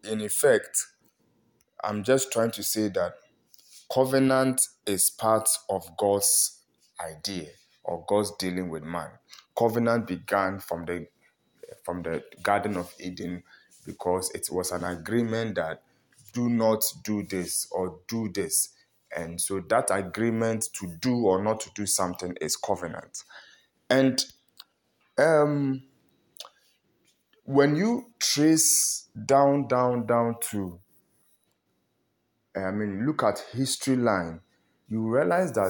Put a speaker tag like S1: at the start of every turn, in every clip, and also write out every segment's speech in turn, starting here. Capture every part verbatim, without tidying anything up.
S1: in effect, I'm just trying to say that covenant is part of God's idea or God's dealing with man. Covenant began from the from the Garden of Eden because it was an agreement that do not do this or do this. And so that agreement to do or not to do something is covenant. And um, when you trace down, down, down to, I mean, look at history line, you realize that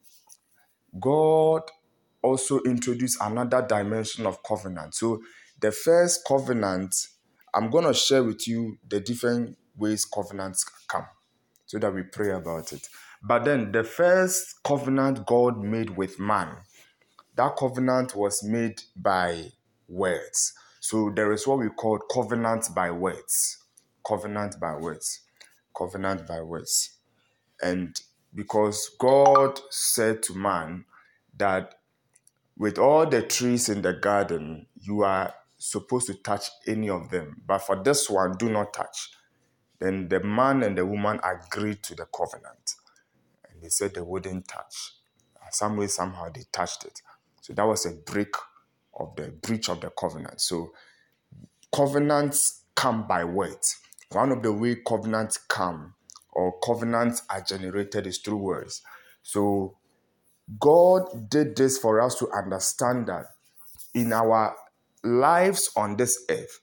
S1: God also introduced another dimension of covenant. So the first covenant, I'm going to share with you the different ways covenants come so that we pray about it. But then the first covenant God made with man, that covenant was made by words. So there is what we call covenant by words. Covenant by words. Covenant by words. And because God said to man that with all the trees in the garden, you are supposed to touch any of them. But for this one, do not touch. Then the man and the woman agreed to the covenant. And they said they wouldn't touch. Some way, somehow, they touched it. So that was a break of the breach of the covenant. So covenants come by words. One of the way covenants come or covenants are generated is through words. So God did this for us to understand that in our lives on this earth,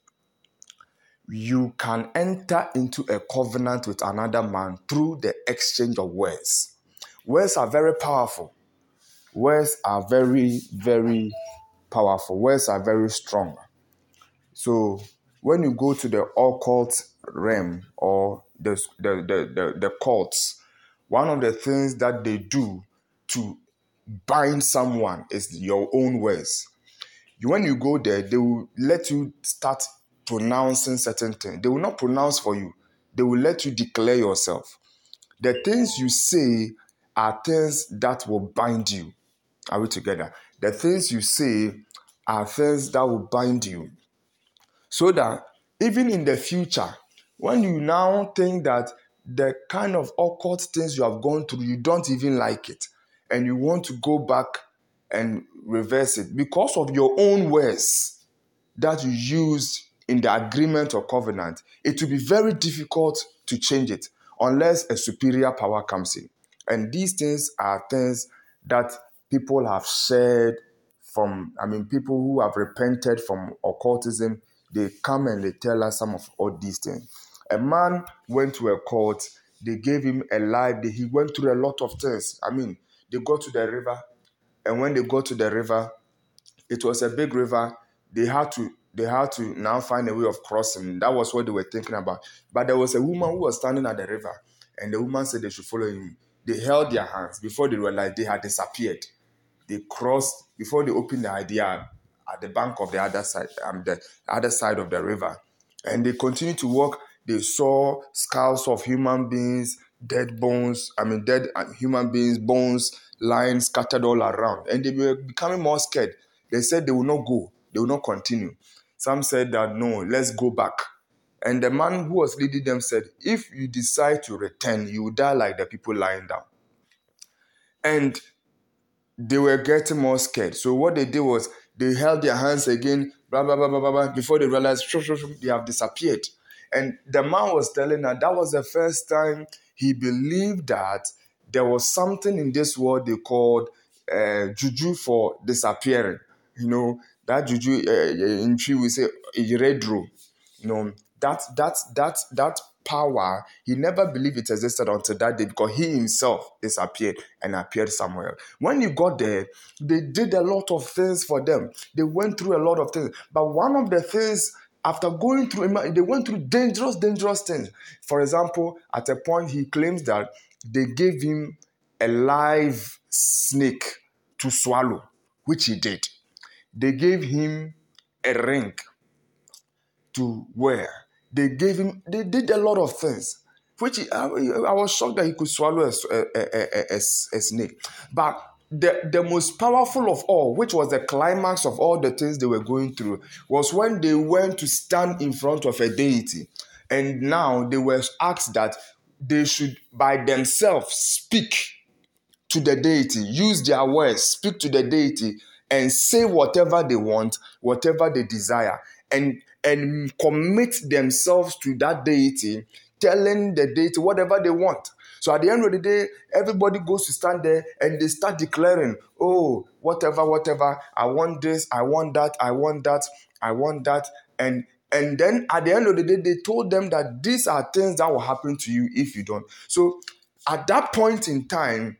S1: you can enter into a covenant with another man through the exchange of words. Words are very powerful. Words are very, very powerful. Words are very strong. So when you go to the occult realm or the, the, the, the, the cults, one of the things that they do to bind someone is your own words. When you go there, they will let you start pronouncing certain things. They will not pronounce for you. They will let you declare yourself. The things you say are things that will bind you. Are we together? The things you say are things that will bind you. So that even in the future, when you now think that the kind of occult things you have gone through, you don't even like it, and you want to go back and reverse it because of your own words that you used in the agreement or covenant, it will be very difficult to change it unless a superior power comes in. And these things are things that people have shared from, I mean, people who have repented from occultism, they come and they tell us some of all these things. A man went to a court, they gave him a life, he went through a lot of things. I mean, they got to the river, and when they got to the river, it was a big river. They had to they had to now find a way of crossing. That was what they were thinking about. But there was a woman who was standing at the river, and the woman said they should follow him. They held their hands before they realized they had disappeared. They crossed before they opened the idea at the bank of the other side, um, the other side of the river, and they continued to walk. They saw skulls of human beings, dead bones. I mean, dead human beings, bones lying scattered all around, and they were becoming more scared. They said they will not go. They will not continue. Some said that, no, let's go back. And the man who was leading them said, if you decide to return, you will die like the people lying down. And they were getting more scared. So what they did was they held their hands again, blah, blah, blah, blah, blah, blah, before they realized shoo, shoo, shoo, they have disappeared. And the man was telling her that was the first time he believed that there was something in this world they called uh, juju for disappearing. You know, that juju, uh, in Tree we say, iredro. You know, that, that, that, that power, he never believed it existed until that day because he himself disappeared and appeared somewhere. When he got there, they did a lot of things for them. They went through a lot of things. But one of the things, after going through, they went through dangerous, dangerous things. For example, at a point, he claims that they gave him a live snake to swallow, which he did. They gave him a ring to wear. They gave him, they did a lot of things, which he, I, I was shocked that he could swallow a, a, a, a, a snake. But the, the most powerful of all, which was the climax of all the things they were going through, was when they went to stand in front of a deity. And now they were asked that they should by themselves speak to the deity, use their words, speak to the deity, and say whatever they want, whatever they desire, and and commit themselves to that deity, telling the deity whatever they want. So at the end of the day, everybody goes to stand there and they start declaring, oh, whatever, whatever, I want this, I want that, I want that, I want that. And and then at the end of the day, they told them that these are things that will happen to you if you don't. So at that point in time,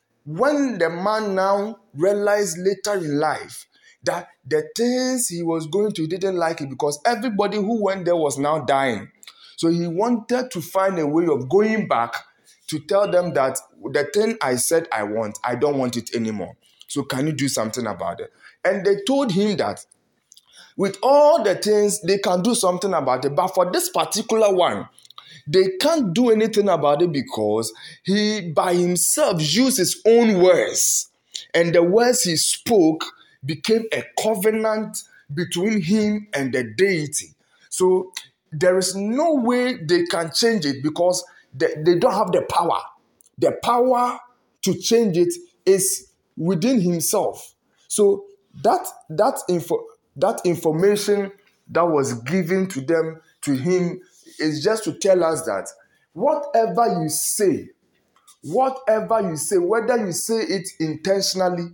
S1: when the man now realized later in life that the things he was going to, he didn't like it because everybody who went there was now dying. So he wanted to find a way of going back to tell them that the thing I said I want, I don't want it anymore. So can you do something about it? And they told him that with all the things, they can do something about it. But for this particular one, they can't do anything about it because he by himself used his own words. And the words he spoke became a covenant between him and the deity. So there is no way they can change it because they, they don't have the power. The power to change it is within himself. So that that info that information that was given to them, to him, is just to tell us that whatever you say, whatever you say, whether you say it intentionally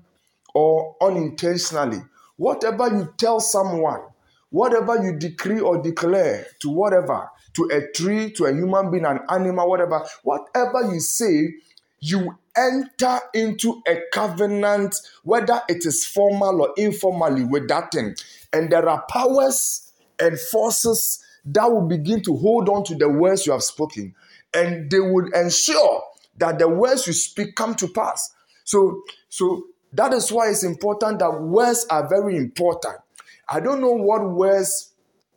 S1: or unintentionally, whatever you tell someone, whatever you decree or declare to whatever, to a tree, to a human being, an animal, whatever, whatever you say, you enter into a covenant, whether it is formal or informally, with that thing. And there are powers and forces that will begin to hold on to the words you have spoken. And they will ensure that the words you speak come to pass. So, so that is why it's important that words are very important. I don't know what words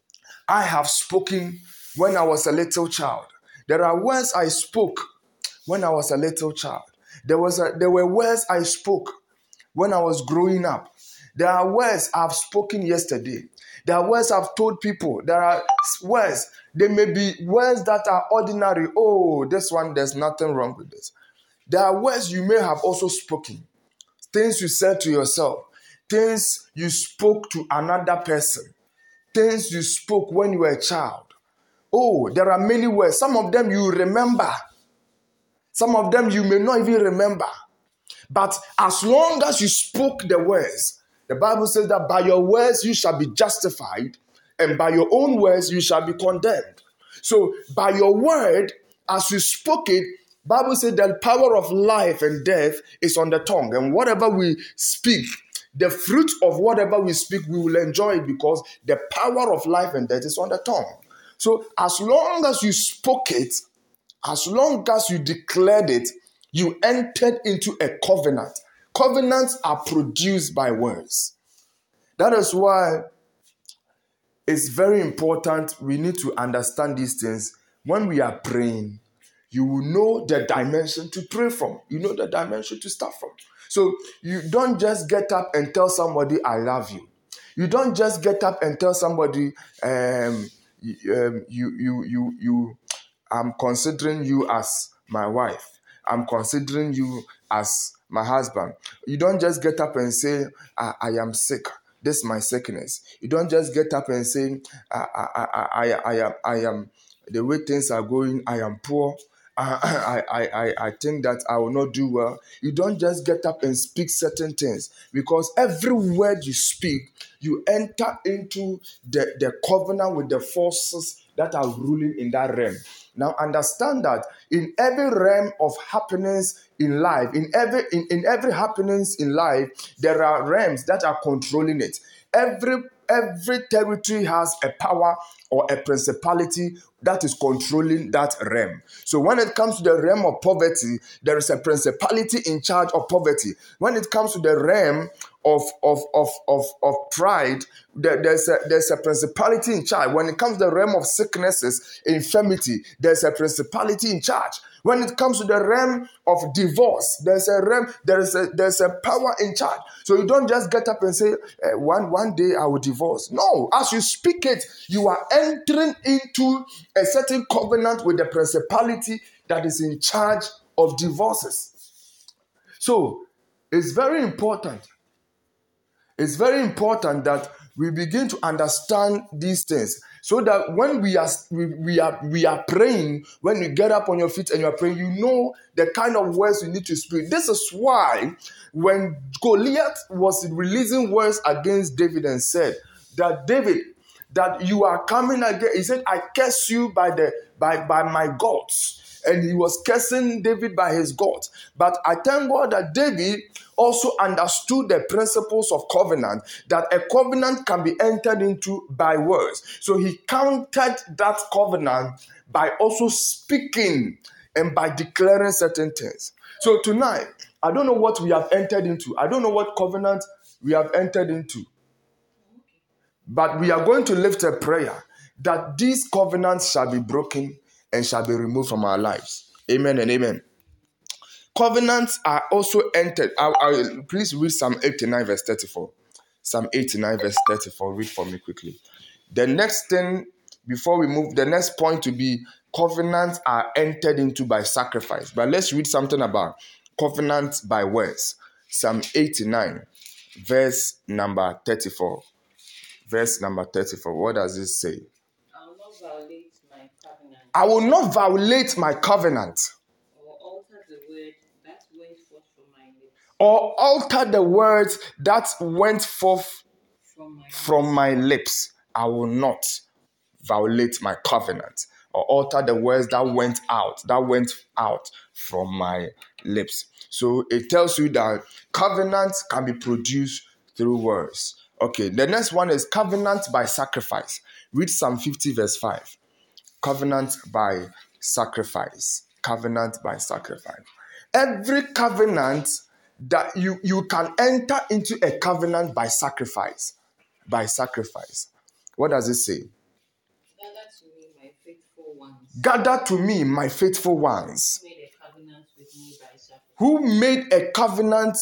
S1: I have spoken when I was a little child. There are words I spoke when I was a little child. There was a, there were words I spoke when I was growing up. There are words I've spoken yesterday. There are words I've told people. There are words. They may be words that are ordinary. Oh, this one, there's nothing wrong with this. There are words you may have also spoken. Things you said to yourself. Things you spoke to another person. Things you spoke when you were a child. Oh, there are many words. Some of them you remember. Some of them you may not even remember. But as long as you spoke the words, the Bible says that by your words you shall be justified, and by your own words you shall be condemned. So by your word, as you spoke it, the Bible says that the power of life and death is on the tongue. And whatever we speak, the fruit of whatever we speak, we will enjoy it because the power of life and death is on the tongue. So as long as you spoke it, as long as you declared it, you entered into a covenant. Covenants are produced by words. That is why it's very important. We need to understand these things. When we are praying, you will know the dimension to pray from. You know the dimension to start from. So you don't just get up and tell somebody, I love you. You don't just get up and tell somebody, um, um, you, you, you, you, I'm considering you as my wife. I'm considering you as my husband. You don't just get up and say, I, I am sick. This is my sickness. You don't just get up and say, I, I, I, I, I am, I am, the way things are going, I am poor. I, I, I, I think that I will not do well. You don't just get up and speak certain things, because every word you speak, you enter into the, the covenant with the forces that are ruling in that realm. Now understand that in every realm of happenings in life, in every in, in every happenings in life, there are realms that are controlling it. Every every territory has a power or a principality that is controlling that realm. So when it comes to the realm of poverty, there is a principality in charge of poverty. When it comes to the realm of of of of, of pride, there, there's a there's a principality in charge. When it comes to the realm of sicknesses, infirmity, there's a principality in charge. When it comes to the realm of divorce, there's a realm, there's a there's a power in charge. So you don't just get up and say, eh, one one day I will divorce. No, as you speak it, you are entering into a certain covenant with the principality that is in charge of divorces. So it's very important. It's very important that we begin to understand these things, so that when we are we, we are we are praying, when you get up on your feet and you are praying, you know the kind of words you need to speak. This is why when Goliath was releasing words against David and said that David, that you are coming again, he said, I curse you by the by by my gods. And he was cursing David by his gods. But I thank God that David also understood the principles of covenant, that a covenant can be entered into by words. So he countered that covenant by also speaking and by declaring certain things. So tonight, I don't know what we have entered into. I don't know what covenant we have entered into. But we are going to lift a prayer that these covenants shall be broken and shall be removed from our lives. Amen and amen. Covenants are also entered. I, I, please read Psalm eighty-nine verse thirty-four. Psalm eighty-nine verse thirty-four. Read for me quickly. The next thing, before we move, the next point to be covenants are entered into by sacrifice. But let's read something about covenants by words. Psalm eighty-nine verse number thirty-four. Verse number thirty-four. What does it say?
S2: I will not violate my covenant.
S1: I will not violate my covenant.
S2: Or alter the word that went forth from my lips.
S1: Or alter the words that went forth
S2: From my
S1: from my lips. I will not violate my covenant. Or alter the words that went out, that went out from my lips. So it tells you that covenants can be produced through words. Okay, the next one is covenant by sacrifice. Read Psalm fifty verse five. Covenant by sacrifice. Covenant by sacrifice. Every covenant that you, you can enter into a covenant by sacrifice. By sacrifice. What does it say?
S2: Gather to me my faithful ones.
S1: Gather to me my faithful ones.
S2: Made a covenant with me by sacrifice.
S1: Who made a covenant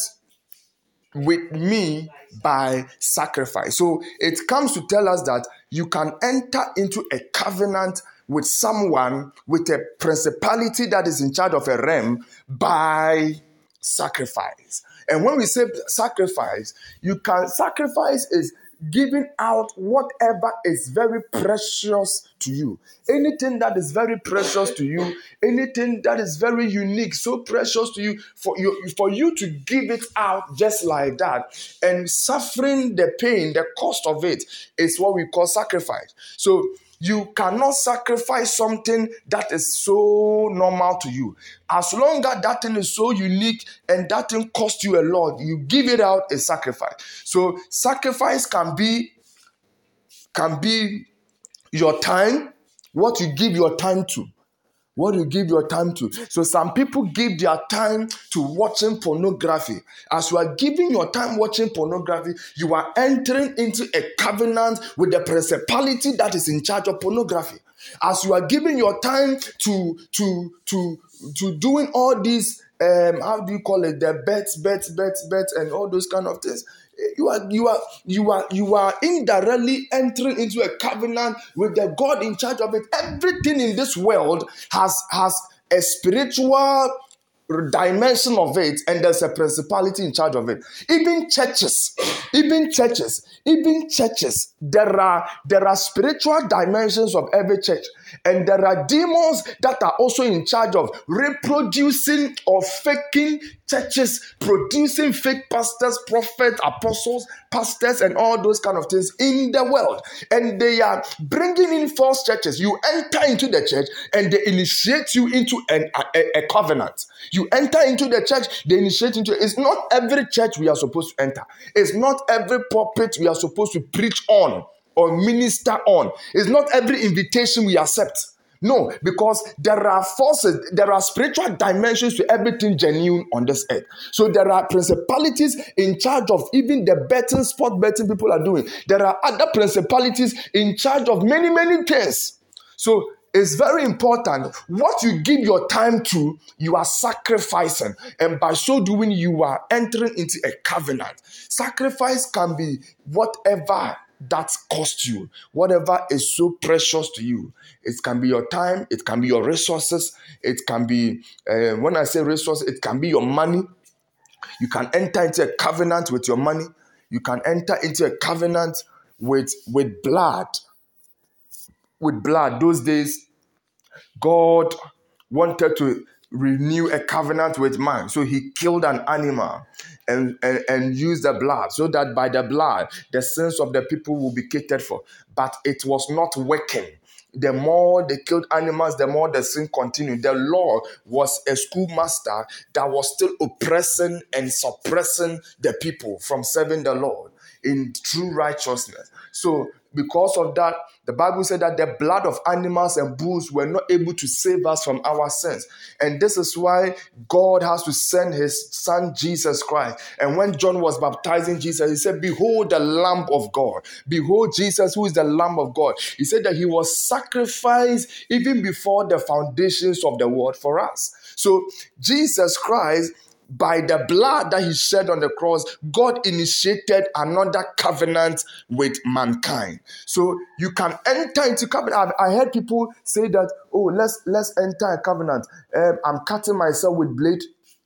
S1: with me by sacrifice. So it comes to tell us that you can enter into a covenant with someone, with a principality that is in charge of a realm, by sacrifice. And when we say sacrifice, you can sacrifice is giving out whatever is very precious to you. Anything that is very precious to you, anything that is very unique, so precious to you, for you, for you to give it out just like that, and suffering the pain, the cost of it, is what we call sacrifice. So you cannot sacrifice something that is so normal to you. As long as that thing is so unique and that thing costs you a lot, you give it out as sacrifice. So sacrifice can be, can be your time, what you give your time to. What you give your time to. So some people give their time to watching pornography. As you are giving your time watching pornography, you are entering into a covenant with the principality that is in charge of pornography. As you are giving your time to to to to doing all these um how do you call it, the bets bets bets bets and all those kind of things, You are, you are, you are, you are indirectly entering into a covenant with the God in charge of it. Everything in this world has, has a spiritual dimension of it, and there's a principality in charge of it. Even churches, even churches, even churches, there are, there are spiritual dimensions of every church. And there are demons that are also in charge of reproducing or faking churches, producing fake pastors, prophets, apostles, pastors, and all those kind of things in the world. And they are bringing in false churches. You enter into the church and they initiate you into an, a, a covenant. You enter into the church, they initiate into it. It's not every church we are supposed to enter. It's not every pulpit we are supposed to preach on or minister on. It's not every invitation we accept. No, because there are forces, there are spiritual dimensions to everything genuine on this earth. So there are principalities in charge of even the betting, sport betting people are doing. There are other principalities in charge of many, many things. So it's very important. What you give your time to, you are sacrificing. And by so doing, you are entering into a covenant. Sacrifice can be whatever that costs you, whatever is so precious to you. It can be your time, it can be your resources, it can be, uh, when I say resources, it can be your money. You can enter into a covenant with your money. You can enter into a covenant with, with blood. With blood. Those days, God wanted to renew a covenant with man. So he killed an animal and, and, and used the blood so that by the blood, the sins of the people will be catered for. But it was not working. The more they killed animals, the more the sin continued. The law was a schoolmaster that was still oppressing and suppressing the people from serving the Lord in true righteousness. So because of that, the Bible said that the blood of animals and bulls were not able to save us from our sins. And this is why God has to send his son, Jesus Christ. And when John was baptizing Jesus, he said, behold the Lamb of God. Behold Jesus, who is the Lamb of God. He said that he was sacrificed even before the foundations of the world for us. So Jesus Christ, by the blood that he shed on the cross, God initiated another covenant with mankind. So you can enter into covenant. I heard people say that, oh, let's let's enter a covenant. Um, I'm cutting myself with blade,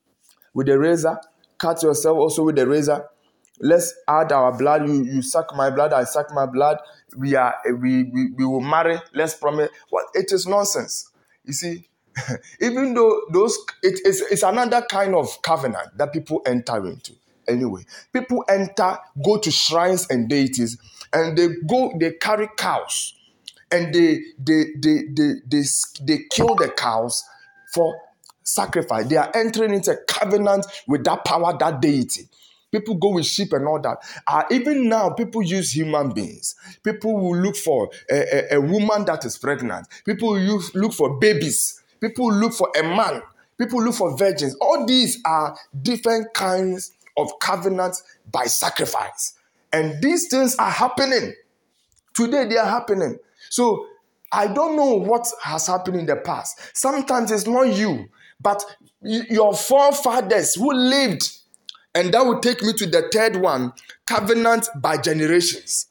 S1: with a razor. Cut yourself also with a razor. Let's add our blood. You you suck my blood, I suck my blood. We are we we, we will marry. Let's promise. Well, it is nonsense. You see. Even though those, it, it's, it's another kind of covenant that people enter into. Anyway, people enter, go to shrines and deities, and they go, they carry cows, and they they they they they, they kill the cows for sacrifice. They are entering into a covenant with that power, that deity. People go with sheep and all that. Uh, even now, people use human beings. People will look for a, a, a woman that is pregnant. People will use, look for babies. People look for a man. People look for virgins. All these are different kinds of covenants by sacrifice. And these things are happening. Today they are happening. So I don't know what has happened in the past. Sometimes it's not you, but your forefathers who lived. And that will take me to the third one, covenant by generations.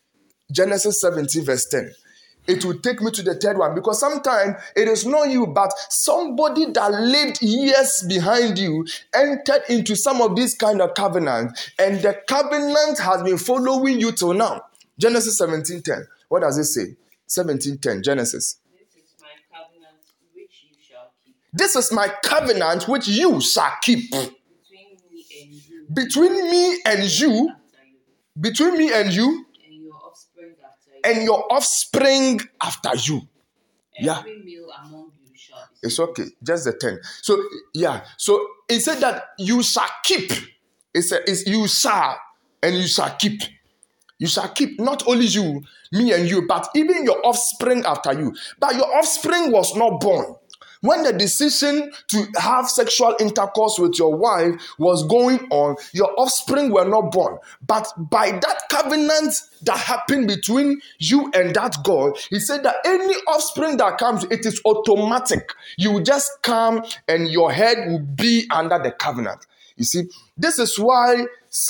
S1: Genesis seventeen verse ten. It will take me to the third one because sometimes it is not you, but somebody that lived years behind you entered into some of these kind of covenants, and the covenant has been following you till now. Genesis seventeen ten. What does it say? seventeen ten. Genesis.
S2: This is my covenant which you shall keep.
S1: This is my covenant which you shall keep.
S2: Between me and you.
S1: Between me and you.
S2: After you.
S1: Between me and you.
S2: And your offspring after you.
S1: And your offspring after you. Yeah.
S2: Every male among you shall be.
S1: It's okay. Just the ten. So, yeah. So, it said that you shall keep. It said, it's you shall and you shall keep. You shall keep not only you, me and you, but even your offspring after you. But your offspring was not born. When the decision to have sexual intercourse with your wife was going on, your offspring were not born. But by that covenant that happened between you and that God, he said that any offspring that comes, it is automatic. You will just come and your head will be under the covenant. You see, this is why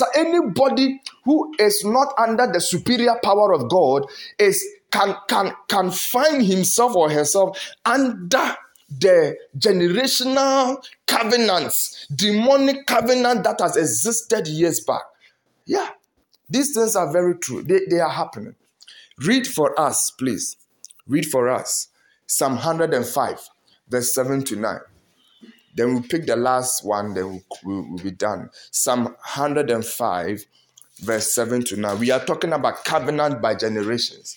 S1: anybody who is not under the superior power of God is can can can find himself or herself under the generational covenants, demonic covenant that has existed years back. Yeah, these things are very true. They, they are happening. Read for us, please. Read for us. Psalm one hundred five, verse seven to nine. Then we'll pick the last one, then we'll, we'll, we'll be done. Psalm one hundred five, verse seven to nine. We are talking about covenant by generations.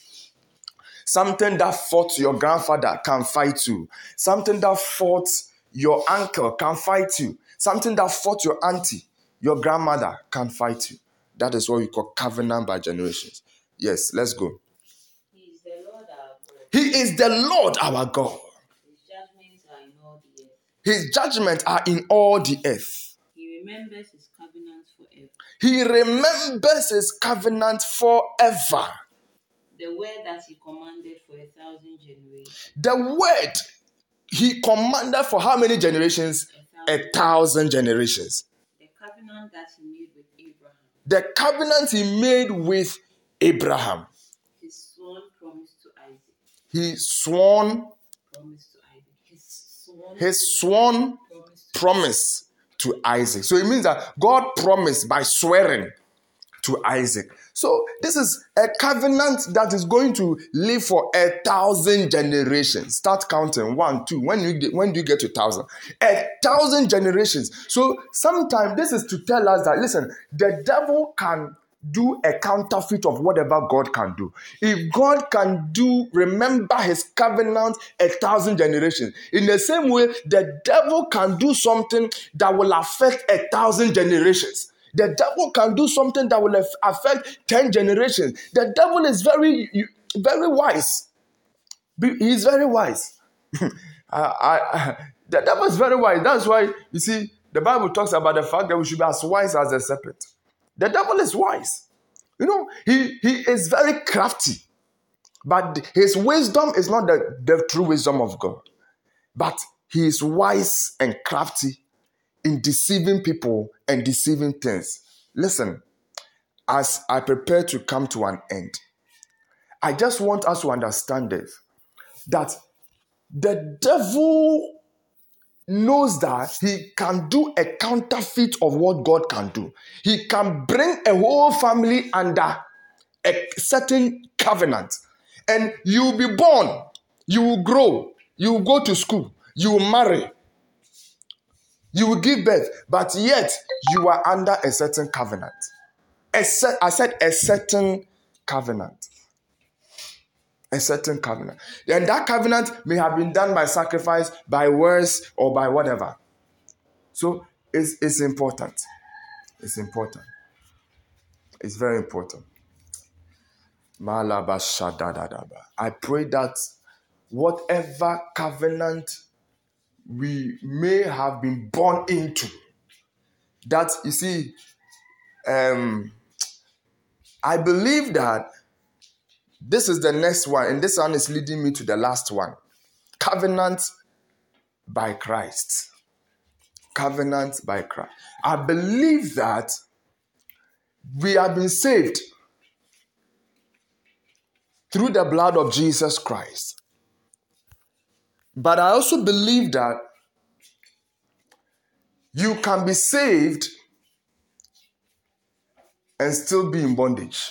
S1: Something that fought your grandfather can fight you. Something that fought your uncle can fight you. Something that fought your auntie, your grandmother can fight you. That is what we call covenant by generations. Yes, let's go.
S2: He is the Lord our God.
S1: He is the Lord our God.
S2: His judgments are in all the earth.
S1: His judgments are in all the earth.
S2: He remembers his covenant forever.
S1: He remembers his covenant forever.
S2: The word that he commanded for a thousand generations.
S1: The word he commanded for how many generations?
S2: A thousand.
S1: A thousand generations.
S2: The covenant that he made with Abraham.
S1: The covenant he made with Abraham.
S2: His sworn promise to Isaac.
S1: He sworn
S2: Promise to Isaac. His sworn,
S1: his sworn
S2: promise to
S1: promise to Isaac. So it means that God promised by swearing to Isaac. So this is a covenant that is going to live for a thousand generations. Start counting. One, two. When you get, when do you get to thousand? A thousand generations. So sometimes this is to tell us that, listen, the devil can do a counterfeit of whatever God can do. If God can do, remember his covenant a thousand generations. In the same way, the devil can do something that will affect a thousand generations. The devil can do something that will affect ten generations. The devil is very, very wise. He's very wise. I, I, the devil is very wise. That's why, you see, the Bible talks about the fact that we should be as wise as a serpent. The devil is wise. You know, he, he is very crafty. But his wisdom is not the, the true wisdom of God. But he is wise and crafty in deceiving people and deceiving things. Listen, as I prepare to come to an end, I just want us to understand this, that the devil knows that he can do a counterfeit of what God can do. He can bring a whole family under a certain covenant. And you will be born, you will grow, you will go to school, you will marry, you will give birth, but yet you are under a certain covenant. A set, I said a certain covenant. A certain covenant. And that covenant may have been done by sacrifice, by words, or by whatever. So it's, it's important. It's important. It's very important. I pray that whatever covenant we may have been born into, that, you see, um, I believe that this is the next one, and this one is leading me to the last one. Covenant by Christ. Covenant by Christ. I believe that we have been saved through the blood of Jesus Christ. But I also believe that you can be saved and still be in bondage.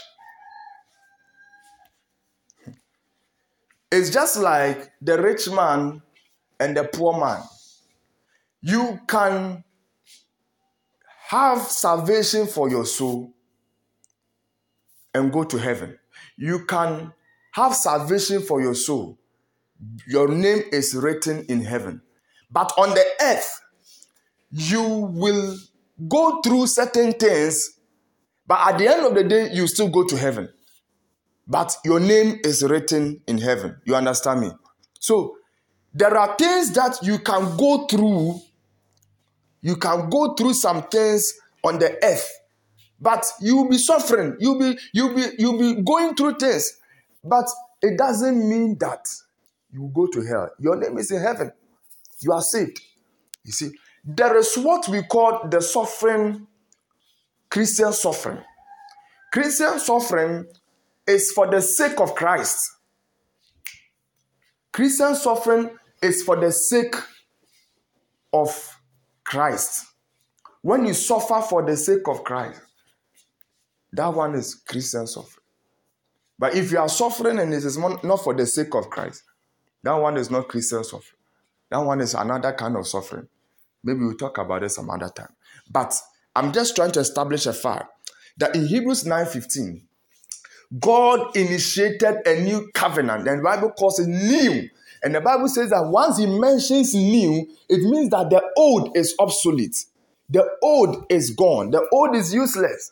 S1: It's just like the rich man and the poor man. You can have salvation for your soul and go to heaven. You can have salvation for your soul. Your name is written in heaven. But on the earth, you will go through certain things, but at the end of the day, you still go to heaven. But your name is written in heaven. You understand me? So, there are things that you can go through. You can go through some things on the earth, but you'll be suffering. You'll be, you'll be, you'll be going through things. But it doesn't mean that you go to hell. Your name is in heaven. You are saved. You see, there is what we call the suffering, Christian suffering. Christian suffering is for the sake of Christ. Christian suffering is for the sake of Christ. When you suffer for the sake of Christ, that one is Christian suffering. But if you are suffering and it is not for the sake of Christ, that one is not Christian suffering. That one is another kind of suffering. Maybe we'll talk about it some other time. But I'm just trying to establish a fact that in Hebrews nine fifteen, God initiated a new covenant, and the Bible calls it new. And the Bible says that once he mentions new, it means that the old is obsolete. The old is gone. The old is useless.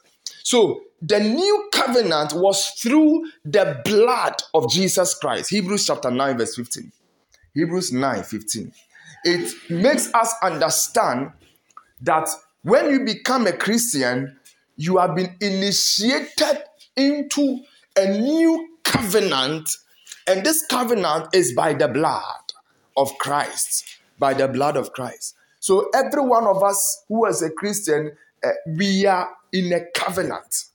S1: So the new covenant was through the blood of Jesus Christ. Hebrews chapter nine verse fifteen. Hebrews nine fifteen. It makes us understand that when you become a Christian, you have been initiated into a new covenant, and this covenant is by the blood of Christ. By the blood of Christ. So every one of us who is a Christian, uh, we are in a covenant.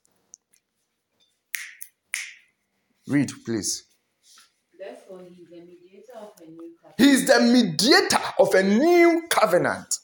S1: Read, please.
S2: Therefore, he is the mediator of a new covenant.
S1: He is the mediator of a new covenant.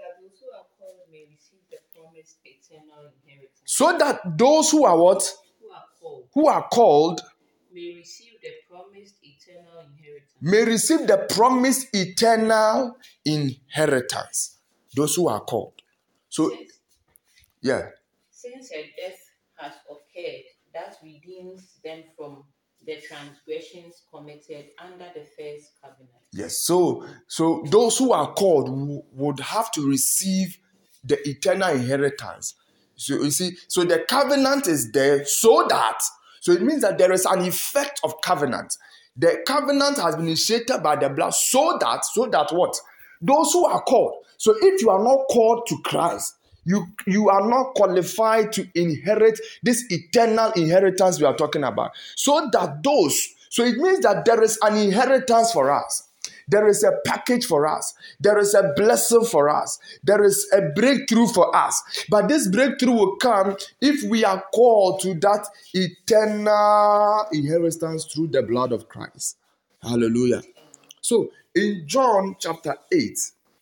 S2: So that those who are called may receive the promised eternal inheritance.
S1: So that those who are what?
S2: Who are called.
S1: Who are called
S2: May receive the promised eternal inheritance.
S1: may receive the promised eternal inheritance. Those who are called. So,
S2: Since,
S1: yeah.
S2: since a death has occurred that redeems them from the transgressions committed under the first covenant.
S1: Yes. So, so those who are called w- would have to receive the eternal inheritance. So you see, so the covenant is there so that, so it means that there is an effect of covenant. The covenant has been initiated by the blood so that, so that what? Those who are called. So if you are not called to Christ, you, you are not qualified to inherit this eternal inheritance we are talking about. So that those, so it means that there is an inheritance for us. There is a package for us. There is a blessing for us. There is a breakthrough for us. But this breakthrough will come if we are called to that eternal inheritance through the blood of Christ. Hallelujah. So in John chapter eight,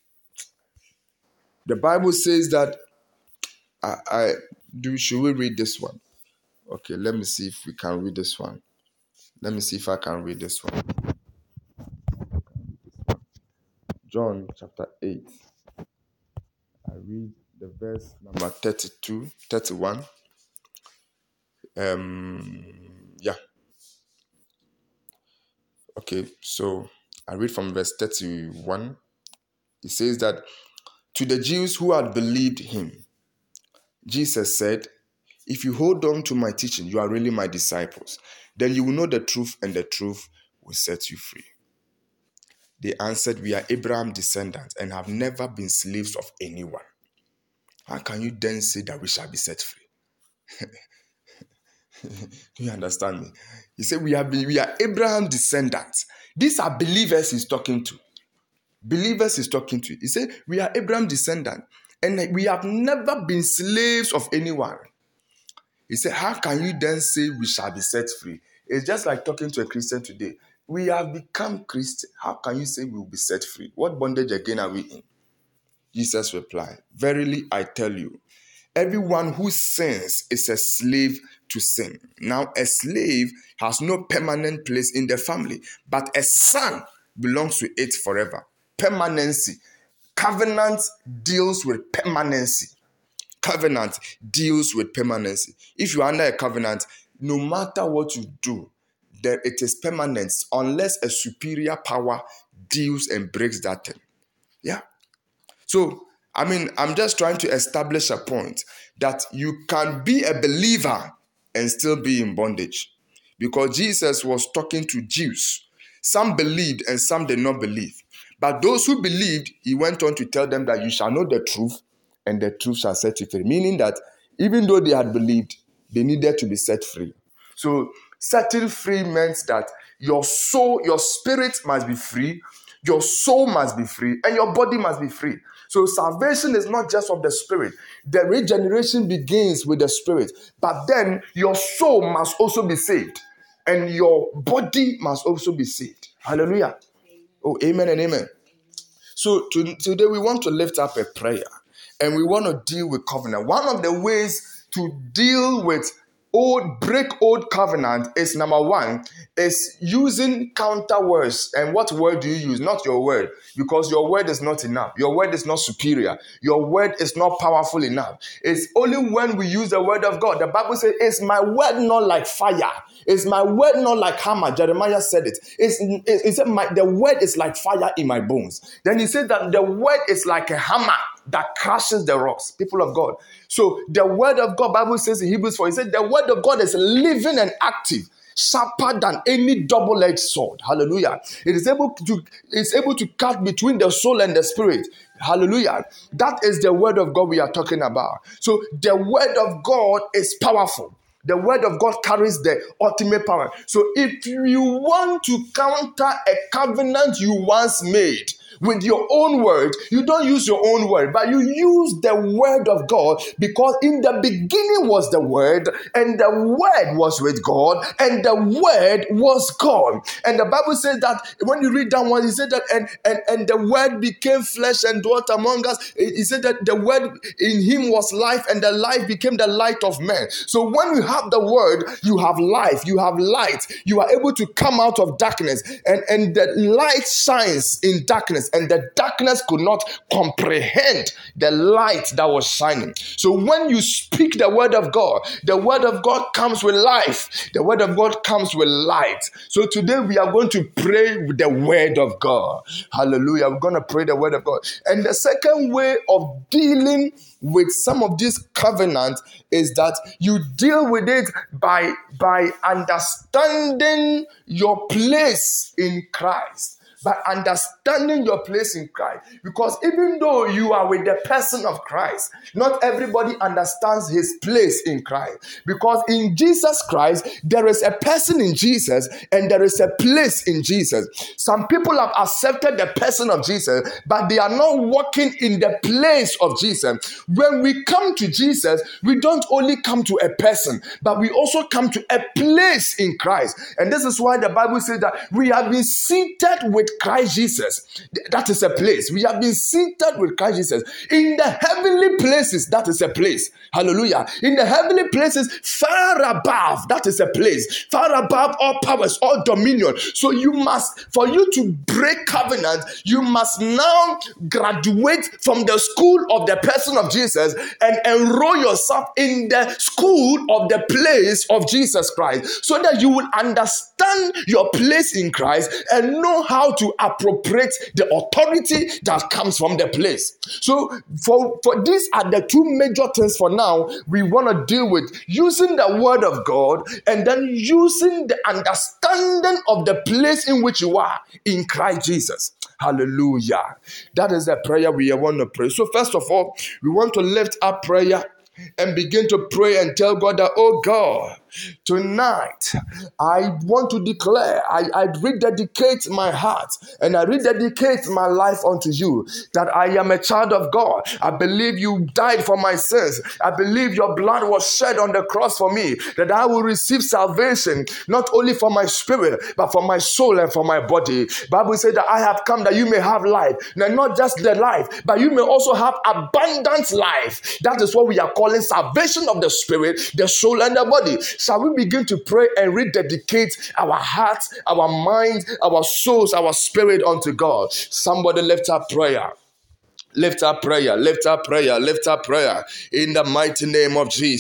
S1: the Bible says that I, I do. Should we read this one? Okay, let me see if we can read this one. Let me see if I can read this one. John chapter eight. I read the verse number thirty-two, thirty-one. Um, yeah. Okay, so I read from verse thirty-one. It says that to the Jews who had believed him, Jesus said, if you hold on to my teaching, you are really my disciples. Then you will know the truth, and the truth will set you free. They answered, we are Abraham's descendants and have never been slaves of anyone. How can you then say that we shall be set free? Do you understand me? He said, we are, we are Abraham's descendants. These are believers he's talking to. Believers he's talking to. He said, we are Abraham's descendants and we have never been slaves of anyone. He said, how can you then say we shall be set free? It's just like talking to a Christian today. We have become Christian. How can you say we will be set free? What bondage again are we in? Jesus replied, verily I tell you, everyone who sins is a slave to sin. Now, a slave has no permanent place in the family, but a son belongs to it forever. Permanency. Covenant deals with permanency. Covenant deals with permanency. If you are under a covenant, no matter what you do, there it is permanent unless a superior power deals and breaks that thing. Yeah. So, I mean, I'm just trying to establish a point that you can be a believer and still be in bondage. Because Jesus was talking to Jews. Some believed and some did not believe. But those who believed, he went on to tell them that you shall know the truth and the truth shall set you free. Meaning that even though they had believed, they needed to be set free. So setting free meant that your soul, your spirit must be free, your soul must be free, and your body must be free. So salvation is not just of the spirit. The regeneration begins with the spirit. But then your soul must also be saved. And your body must also be saved. Hallelujah. Oh, amen and amen. So to, today we want to lift up a prayer. And we want to deal with covenant. One of the ways to deal with old, break old covenant is number one, is using counter words. And what word do you use? Not your word, because your word is not enough. Your word is not superior. Your word is not powerful enough. It's only when we use the word of God. The Bible says, is my word not like fire? Is my word not like hammer? Jeremiah said it. It's, it, it said, my, the word is like fire in my bones. Then he said that the word is like a hammer. that crushes the rocks. People of God. So the word of God, Bible says in Hebrews four, it said the word of God is living and active, sharper than any double-edged sword. Hallelujah. It is able to, it's able to cut between the soul and the spirit. Hallelujah. That is the word of God we are talking about. So the word of God is powerful. The word of God carries the ultimate power. So if you want to counter a covenant you once made with your own word, you don't use your own word, but you use the word of God, because in the beginning was the word, and the word was with God, and the word was God. And the Bible says that when you read that one, he said that and, and, and the word became flesh and dwelt among us. He said that the word in him was life, and the life became the light of men. So when you have the word, you have life, you have light, you are able to come out of darkness, and, and the light shines in darkness, and the darkness could not comprehend the light that was shining. So when you speak the word of God, the word of God comes with life. The word of God comes with light. So today we are going to pray with the word of God. Hallelujah. We're going to pray the word of God. And the second way of dealing with some of these covenants is that you deal with it by, by understanding your place in Christ. By understanding your place in Christ. Because even though you are with the person of Christ, not everybody understands his place in Christ. Because in Jesus Christ, there is a person in Jesus and there is a place in Jesus. Some people have accepted the person of Jesus, but they are not walking in the place of Jesus. When we come to Jesus, we don't only come to a person, but we also come to a place in Christ. And this is why the Bible says that we have been seated with Christ Jesus. That is a place. We have been seated with Christ Jesus in the heavenly places. That is a place. Hallelujah. In the heavenly places, far above. That is a place. Far above all powers, all dominion. So you must, for you to break covenant, you must now graduate from the school of the person of Jesus and enroll yourself in the school of the place of Jesus Christ, so that you will understand your place in Christ and know how to appropriate the authority that comes from the place. So for, for these are the two major things for now we want to deal with: using the word of God and then using the understanding of the place in which you are in Christ Jesus. Hallelujah. That is the prayer we want to pray. So first of all, we want to lift up prayer and begin to pray and tell God that, oh God, tonight I want to declare, I, I rededicate my heart and I rededicate my life unto you, that I am a child of God. I believe you died for my sins. I believe your blood was shed on the cross for me, that I will receive salvation, not only for my spirit, but for my soul and for my body. Bible says that I have come that you may have life. Now, not just the life, but you may also have abundant life. That is what we are calling salvation of the spirit, the soul, and the body. Shall we begin to pray and rededicate our hearts, our minds, our souls, our spirit unto God? Somebody lift up prayer. Lift up prayer, lift up prayer, lift up prayer in the mighty name of Jesus.